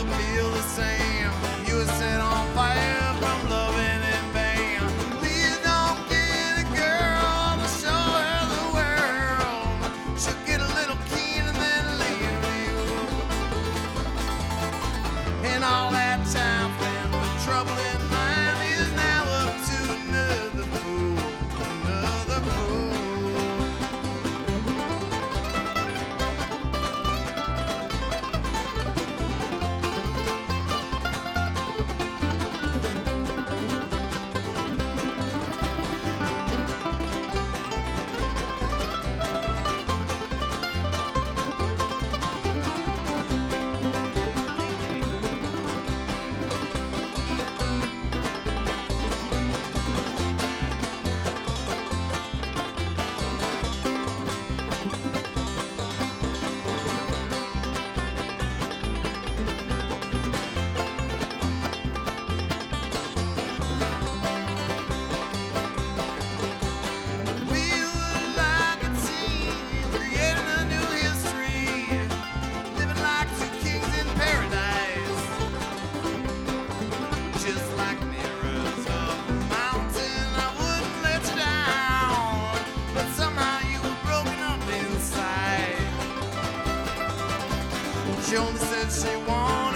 still feel the same. You were set on fire from loving in vain. Please don't get a girl to show her the world. She'll get a little keen and then leave you. And all that time spent with trouble in mind is now up to another fool, another fool. Just like mirrors of a mountain, I wouldn't let you down, but somehow you were broken up inside. She only said she wanted